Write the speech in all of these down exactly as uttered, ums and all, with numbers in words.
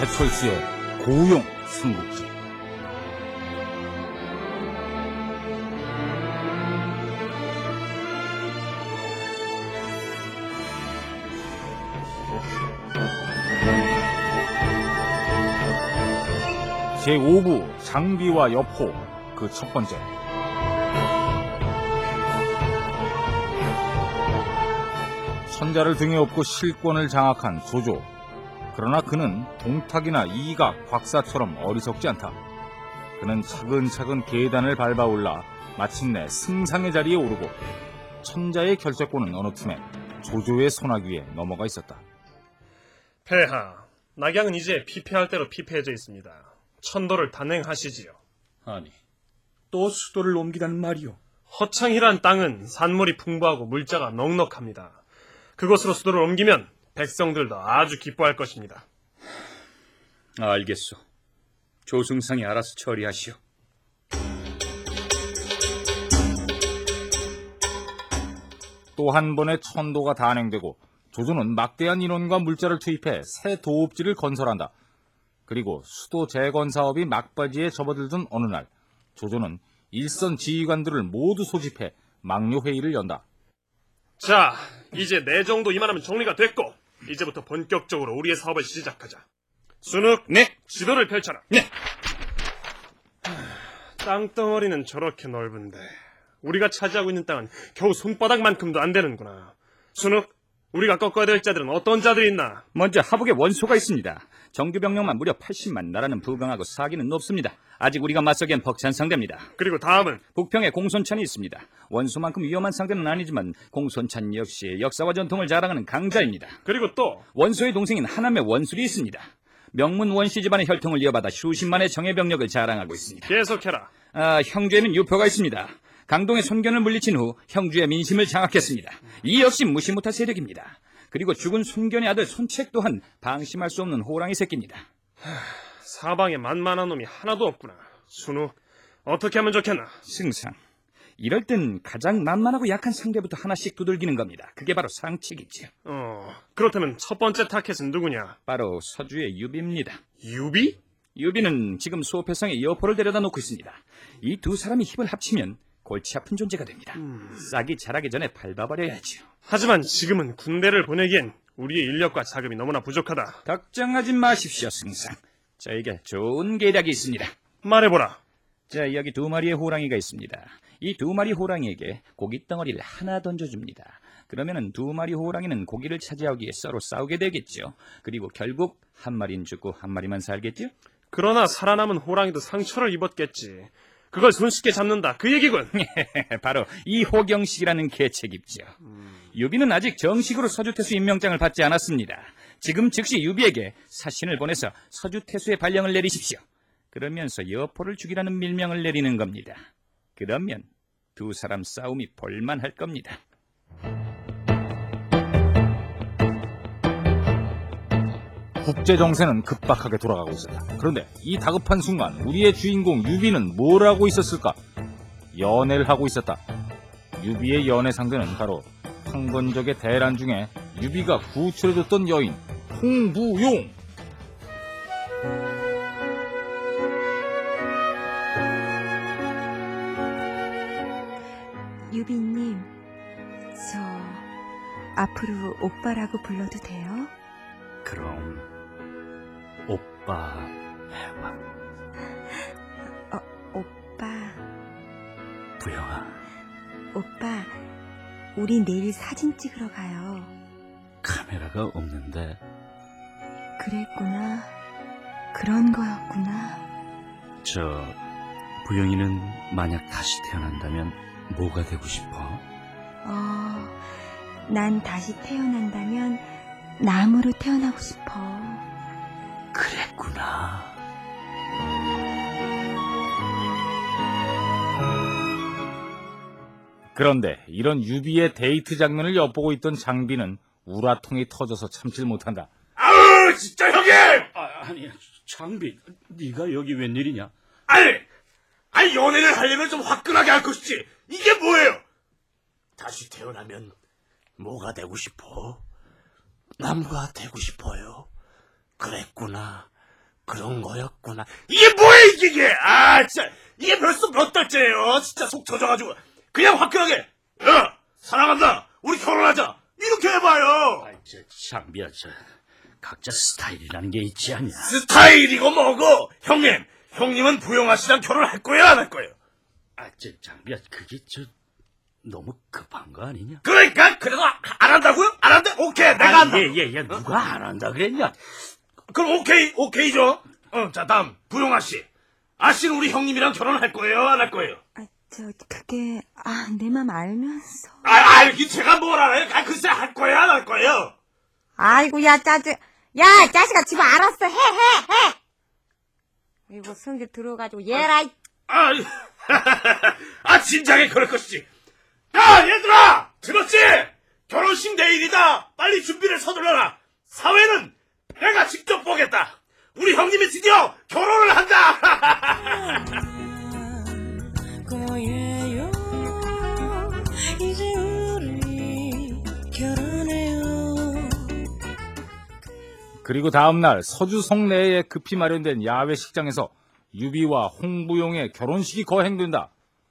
배철수의 고용 삼국지. 제오 부 장비와 여포, 그 첫 번째. 천자를 등에 업고 실권을 장악한 조조. 그러나 그는 동탁이나 이각, 곽사처럼 어리석지 않다. 그는 차근차근 계단을 밟아올라 마침내 승상의 자리에 오르고 천자의 결재권은 어느 틈에 조조의 손아귀에 넘어가 있었다. 폐하, 낙양은 이제 피폐할 대로 피폐해져 있습니다. 천도를 단행하시지요. 아니, 또 수도를 옮기라는 말이오. 허창이란 땅은 산물이 풍부하고 물자가 넉넉합니다. 그곳으로 수도를 옮기면 백성들도 아주 기뻐할 것입니다. 알겠소. 조승상이 알아서 처리하시오. 또 한 번의 천도가 단행되고 조조는 막대한 인원과 물자를 투입해 새 도읍지를 건설한다. 그리고 수도 재건 사업이 막바지에 접어들던 어느 날, 조조는 일선 지휘관들을 모두 소집해 막료회의를 연다. 자, 이제 내정도 이만하면 정리가 됐고 이제부터 본격적으로 우리의 사업을 시작하자. 순욱, 네. 지도를 펼쳐라. 네. 땅덩어리는 저렇게 넓은데 우리가 차지하고 있는 땅은 겨우 손바닥만큼도 안 되는구나. 순욱, 우리가 꺾어야 될 자들은 어떤 자들이 있나? 먼저 하북에 원소가 있습니다. 정규 병력만 무려 팔십만, 나라는 부강하고 사기는 높습니다. 아직 우리가 맞서기엔 벅찬 상대입니다. 그리고 다음은 북평에 공손찬이 있습니다. 원소만큼 위험한 상대는 아니지만 공손찬 역시 역사와 전통을 자랑하는 강자입니다. 그리고 또 원소의 동생인 하남의 원술이 있습니다. 명문 원씨 집안의 혈통을 이어받아 수십만의 정예 병력을 자랑하고 있습니다. 계속해라. 아, 형주에는 유표가 있습니다. 강동의 손견을 물리친 후 형주의 민심을 장악했습니다. 이 역시 무시 못할 세력입니다. 그리고 죽은 손견의 아들 손책 또한 방심할 수 없는 호랑이 새끼입니다. 사방에 만만한 놈이 하나도 없구나. 순욱, 어떻게 하면 좋겠나? 승상, 이럴 땐 가장 만만하고 약한 상대부터 하나씩 두들기는 겁니다. 그게 바로 상책이지요. 어, 그렇다면 첫 번째 타켓은 누구냐? 바로 서주의 유비입니다. 유비? 유비는 지금 수호패성에 여포를 데려다 놓고 있습니다. 이 두 사람이 힘을 합치면 골치 아픈 존재가 됩니다. 음... 싹이 자라기 전에 밟아버려야지요. 하지만 지금은 군대를 보내기엔 우리의 인력과 자금이 너무나 부족하다. 걱정하지 마십시오, 승상. 저에게 좋은 계략이 있습니다. 말해보라. 자, 여기 두 마리의 호랑이가 있습니다. 이 두 마리 호랑이에게 고기 덩어리를 하나 던져줍니다. 그러면은 두 마리 호랑이는 고기를 차지하기 위해 서로 싸우게 되겠죠. 그리고 결국 한 마리는 죽고 한 마리만 살겠죠? 그러나 살아남은 호랑이도 상처를 입었겠지. 그걸 손쉽게 잡는다, 그 얘기군. 바로 이 호경식이라는 계책이죠. 음... 유비는 아직 정식으로 서주태수 임명장을 받지 않았습니다. 지금 즉시 유비에게 사신을 보내서 서주태수의 발령을 내리십시오. 그러면서 여포를 죽이라는 밀명을 내리는 겁니다. 그러면 두 사람 싸움이 볼만할 겁니다. 국제 정세는 급박하게 돌아가고 있었다. 그런데 이 다급한 순간 우리의 주인공 유비는 뭘 하고 있었을까? 연애를 하고 있었다. 유비의 연애 상대는 바로 황건적의 대란 중에 유비가 구출해줬던 여인 홍부용. 유비님, 저 앞으로 오빠라고 불러도 돼요? 그럼 오빠 해봐. 어, 오빠, 부영아, 오빠, 우리 내일 사진 찍으러 가요. 카메라가 없는데. 그랬구나. 그런 거였구나. 저 부영이는 만약 다시 태어난다면 뭐가 되고 싶어? 어, 난 다시 태어난다면 나무로 태어나고 싶어. 그랬구나. 그런데 이런 유비의 데이트 장면을 엿보고 있던 장비는 우라통이 터져서 참질 못한다. 아우, 진짜 형님! 아, 아니, 장비, 네가 여기 웬일이냐? 아니, 아니 연애를 하려면 좀 화끈하게 할 것이지. 이게 뭐예요? 다시 태어나면 뭐가 되고 싶어? 나무가 되고 싶어요. 그랬구나. 그런 거였구나. 이게 뭐야 이게 이게? 아 진짜 이게 벌써 몇 달째예요. 진짜 속 터져가지고 그냥 화끈하게 야 사랑한다. 우리 결혼하자. 이렇게 해봐요. 아, 저, 장비야, 저, 각자 스타일이라는 게 있지 않냐? 스타일이고 뭐고. 형님, 형님은 부영아 씨랑 결혼할 거예요, 안 할 거예요? 아, 저, 장비야, 그게 저, 너무 급한 거 아니냐? 그러니까 그래도 아- 안 한다고요? 안 한다? 오케이, 내가 아, 한다. 예, 예, 예, 누가 안 한다 그랬냐? 그럼 오케이, 오케이죠. 어, 자 다음 부영아 씨. 아씨는 우리 형님이랑 결혼할 거예요, 안 할 거예요? 아, 저, 그게, 아, 내 맘 알면서. 아, 알기 제가 뭘 알아요? 아, 글쎄 할 거예요, 안 할 거예요? 아이고, 야, 짜증. 야, 자식아, 집어 알았어. 해, 해, 해! 이거 성질 들어가지고, 얘라, 이 아, 아 진작에 그럴 것이지. 야, 얘들아, 들었지? 결혼식 내일이다. 빨리 준비를 서둘러라. 사회는 내가 직접 보겠다. 우리 형님이 드디어 결혼을 한다. 거예요. 이제 우리 결혼해요. 그리고 다음날 서주 성내에 급히 마련된 야외 식장에서 유비와 홍부용의 결혼식이 거행된다.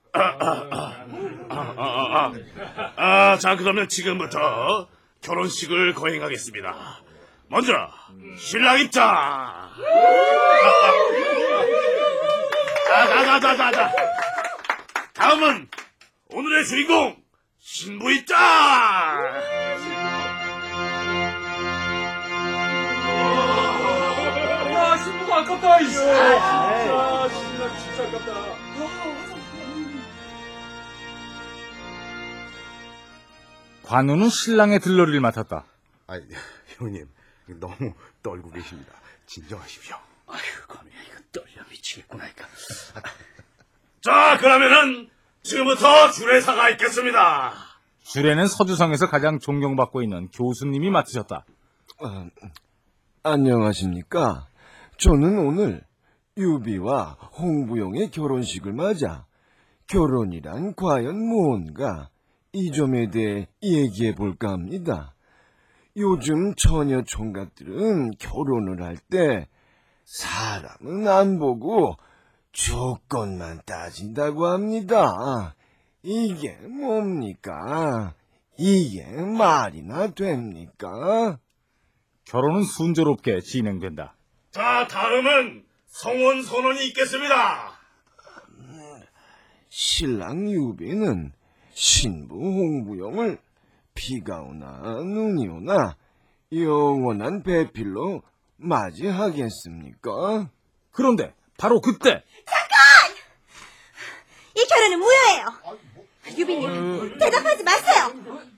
아, 자 그러면 지금부터 결혼식을 거행하겠습니다. 먼저 신랑 입장. 자자자자자. 다음은 오늘의 주인공 신부 입장. 야, 신부가 아깝다, 이씨. 아, 신랑 진짜 아깝다. 관우는 신랑의 들러리를 맡았다. 아, 형님 너무 떨고 계십니다. 진정하십시오. 아휴, 거미야, 이거 떨려 미치겠구나, 이거. 자 그러면은 지금부터 주례사가 있겠습니다. 주례는 서주성에서 가장 존경받고 있는 교수님이 맡으셨다. 아, 안녕하십니까? 저는 오늘 유비와 홍부용의 결혼식을 맞아 결혼이란 과연 무언가 이 점에 대해 얘기해 볼까 합니다. 요즘 처녀 총각들은 결혼을 할 때 사람은 안 보고 조건만 따진다고 합니다. 이게 뭡니까? 이게 말이나 됩니까? 결혼은 순조롭게 진행된다. 자 다음은 성혼 선언이 있겠습니다. 신랑 유비는 신부 홍부영을 비가 오나 눈이 오나 영원한 배필로 맞이하겠습니까? 그런데 바로 그때 이 결혼은 무효예요. 유비님, 대답하지 마세요.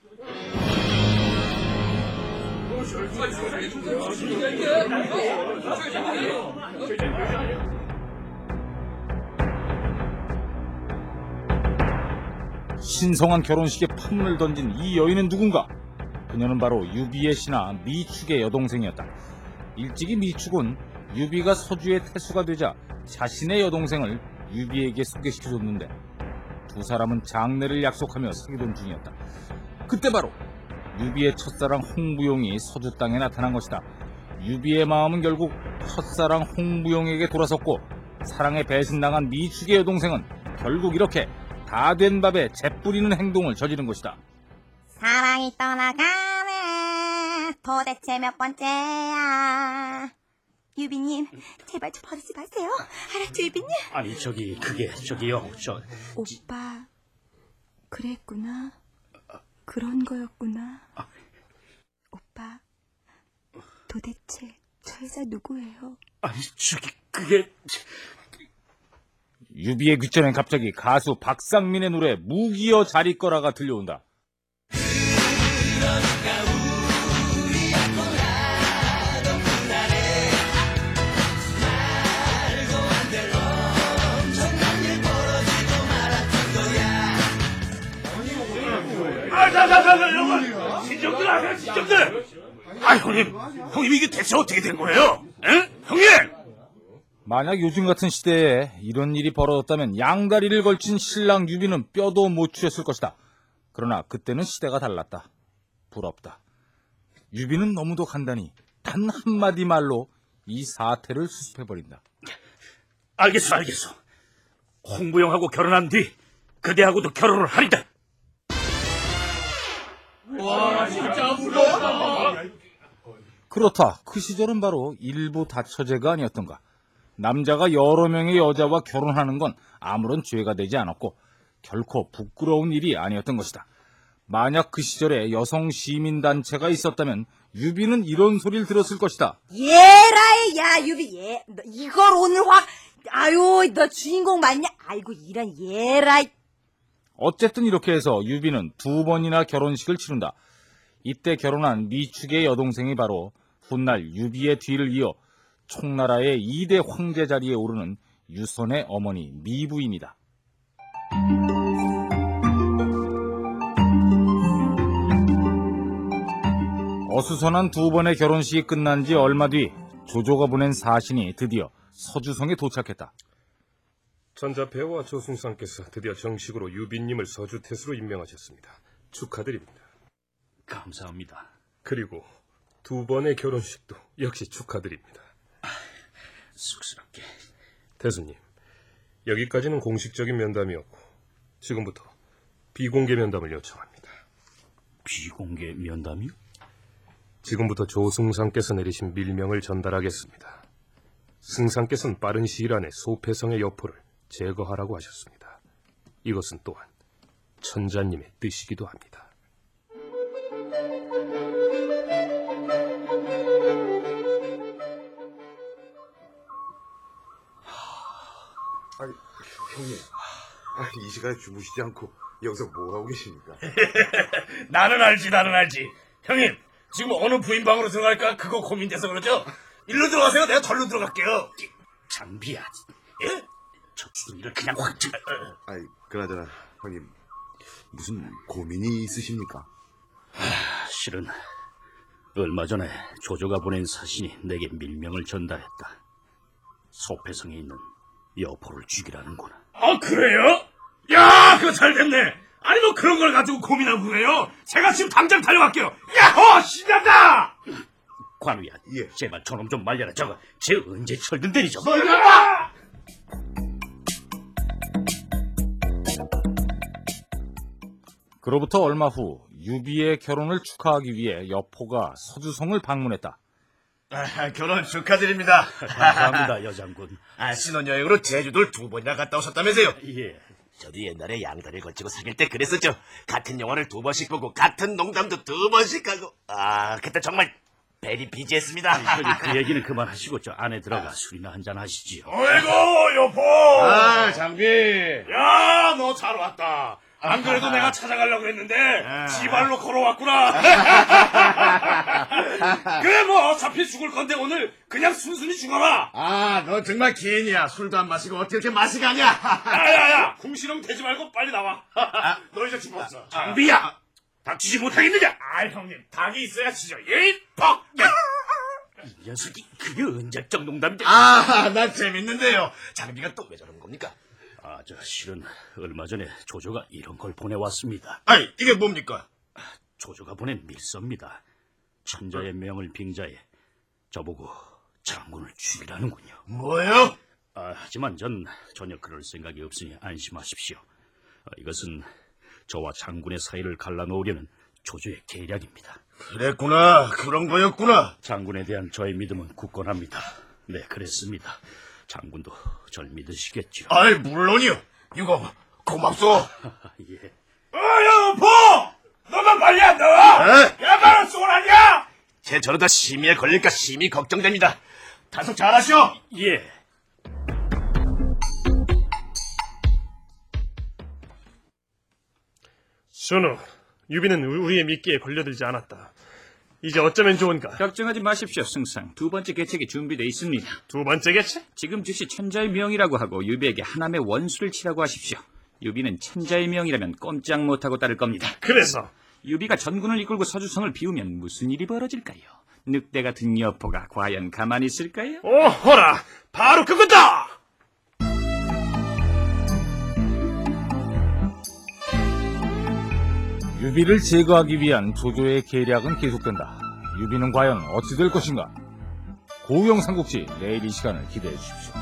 신성한 결혼식에 판문을 던진 이 여인은 누군가? 그녀는 바로 유비의 신하 미축의 여동생이었다. 일찍이 미축은 유비가 서주의 태수가 되자 자신의 여동생을 유비에게 소개시켜줬는데 두 사람은 장례를 약속하며 사귀던 중이었다. 그때 바로 유비의 첫사랑 홍부용이 서주 땅에 나타난 것이다. 유비의 마음은 결국 첫사랑 홍부용에게 돌아섰고 사랑에 배신당한 미축의 여동생은 결국 이렇게 다 된 밥에 재뿌리는 행동을 저지른 것이다. 사랑이 떠나가네. 도대체 몇 번째야. 유비님, 제발 저 버리지 마세요. 알았죠, 유비님? 아니, 저기, 그게, 저기요, 저, 오빠, 그랬구나. 그런 거였구나. 오빠, 도대체 저 여자 누구예요? 아니, 저기, 그게, 유비의 귓전엔 갑자기 가수 박상민의 노래 무기여 자리거라가 들려온다. 아, 자, 자, 자, 자, 여러분, 신정들 아세요, 신정들? 아, 형님, 형님 이게 대체 어떻게 된 거예요? 에? 형님! 만약 요즘 같은 시대에 이런 일이 벌어졌다면 양다리를 걸친 신랑 유비는 뼈도 못 추렸을 것이다. 그러나 그때는 시대가 달랐다. 부럽다. 유비는 너무도 간단히 단 한마디 말로 이 사태를 수습해버린다. 알겠어, 알겠어. 홍부영하고 결혼한 뒤 그대하고도 결혼을 하리다. 그렇다. 그 시절은 바로 일부 다처제가 아니었던가. 남자가 여러 명의 여자와 결혼하는 건 아무런 죄가 되지 않았고 결코 부끄러운 일이 아니었던 것이다. 만약 그 시절에 여성 시민단체가 있었다면 유비는 이런 소리를 들었을 것이다. 예라이, 야, 유비, 예. 너 이걸 오늘 확, 아유, 너 주인공 맞냐? 아이고, 이런 예라이. 어쨌든 이렇게 해서 유비는 두 번이나 결혼식을 치른다. 이때 결혼한 미축의 여동생이 바로 훗날 유비의 뒤를 이어 총나라의 이 대 황제 자리에 오르는 유선의 어머니 미부입니다. 어수선한 두 번의 결혼식이 끝난 지 얼마 뒤 조조가 보낸 사신이 드디어 서주성에 도착했다. 전자배우와 조승상께서 드디어 정식으로 유비님을 서주태수로 임명하셨습니다. 축하드립니다. 감사합니다. 그리고 두 번의 결혼식도 역시 축하드립니다. 쑥스럽게. 태수님, 여기까지는 공식적인 면담이었고 지금부터 비공개 면담을 요청합니다. 비공개 면담이요? 지금부터 조승상께서 내리신 밀명을 전달하겠습니다. 승상께서는 빠른 시일 안에 소패성의 여포를 제거하라고 하셨습니다. 이것은 또한 천자님의 뜻이기도 합니다. 아니, 형님. 아, 이 시간에 주무시지 않고 여기서 뭘 하고 계십니까? 나는 알지, 나는 알지. 형님, 지금 어느 부인방으로 들어갈까 그거 고민돼서 그러죠? 일로 들어가세요. 내가 절로 들어갈게요. 장비야. 예? 저 주둥이를 그냥 확 쳐. 아이, 그나저나 형님 무슨 고민이 있으십니까? 아, 실은 얼마 전에 조조가 보낸 사신이 내게 밀명을 전달했다. 소패성에 있는 여포를 죽이라는구나. 아, 그래요? 야, 그거 잘 됐네. 아니, 뭐 그런 걸 가지고 고민하고 그래요? 제가 지금 당장 달려갈게요. 야호! 신난다! 관우야, 예. 제발 저놈 좀 말려라. 저거 쟤 언제 철든대니 저거. 놀려라! 그로부터 얼마 후 유비의 결혼을 축하하기 위해 여포가 서주성을 방문했다. 아, 결혼 축하드립니다. 감사합니다, 여장군. 아, 신혼여행으로 제주도를 두 번이나 갔다 오셨다면서요? 예. 저도 옛날에 양다리를 걸치고 사귈 때 그랬었죠. 같은 영화를 두 번씩 보고 같은 농담도 두 번씩 하고. 아, 그때 정말 베리 비지했습니다. 저기 그 얘기는 그만하시고 저 안에 들어가 술이나 한잔 하시지요. 어이구, 여보. 아, 장비. 야, 너 잘 왔다. 안 그래도 내가 찾아가려고 했는데 지발로 걸어왔구나. 그래, 뭐 어차피 죽을 건데 오늘 그냥 순순히 죽어라. 아, 너 정말 개인이야. 술도 안 마시고 어떻게 이렇게 맛이 가냐? 야야야, 궁시렁 대지 말고 빨리 나와. 너 이제 죽었어. 장비야, 닥치지 못하겠느냐? 아, 형님, 닭이 있어야 치죠. 예이, 퍽. 이 녀석이 그게 언제적 농담인데. 아, 난 재밌는데요. 장비가 또 왜 저런 겁니까? 아, 저 실은 얼마 전에 조조가 이런 걸 보내왔습니다. 아니, 이게 뭡니까? 조조가 보낸 밀서입니다. 천자의 명을 빙자해 저보고 장군을 죽이라는군요. 뭐요? 아, 하지만 전 전혀 그럴 생각이 없으니 안심하십시오. 아, 이것은 저와 장군의 사이를 갈라놓으려는 조조의 계략입니다. 그랬구나. 그런 거였구나. 장군에 대한 저의 믿음은 굳건합니다. 네, 그랬습니다. 장군도 절 믿으시겠죠? 아이, 물론이요. 이거 고맙소. 예. 어, 여보! 너만 빨리 안 나와! 야, 나는 쏘라냐! 쟤 저러다 심의에 걸릴까 심히 걱정됩니다. 다소 잘하시오. 예. 준우, 유비는 우리의 미끼에 걸려들지 않았다. 이제 어쩌면 좋은가? 걱정하지 마십시오, 승상. 두 번째 계책이 준비되어 있습니다. 두 번째 개체? 지금 즉시 천자의 명이라고 하고 유비에게 하남의 원수를 치라고 하십시오. 유비는 천자의 명이라면 꼼짝 못하고 따를 겁니다. 그래서 유비가 전군을 이끌고 서주성을 비우면 무슨 일이 벌어질까요? 늑대 같은 여포가 과연 가만히 있을까요? 오호라, 바로 그거다! 유비를 제거하기 위한 조조의 계략은 계속된다. 유비는 과연 어찌 될 것인가? 고우영 삼국지 내일 이 시간을 기대해 주십시오.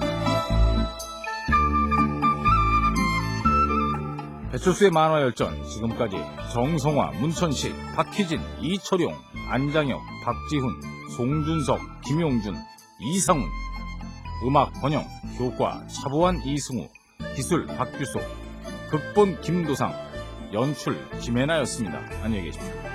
배철수의 만화열전, 지금까지 정성화, 문천식, 박희진, 이철용, 안장혁, 박지훈, 송준석, 김용준, 이상훈, 음악 번영, 효과 차보환, 이승우, 기술 박규소, 극본 김도상, 연출 김혜나였습니다. 안녕히 계십시오.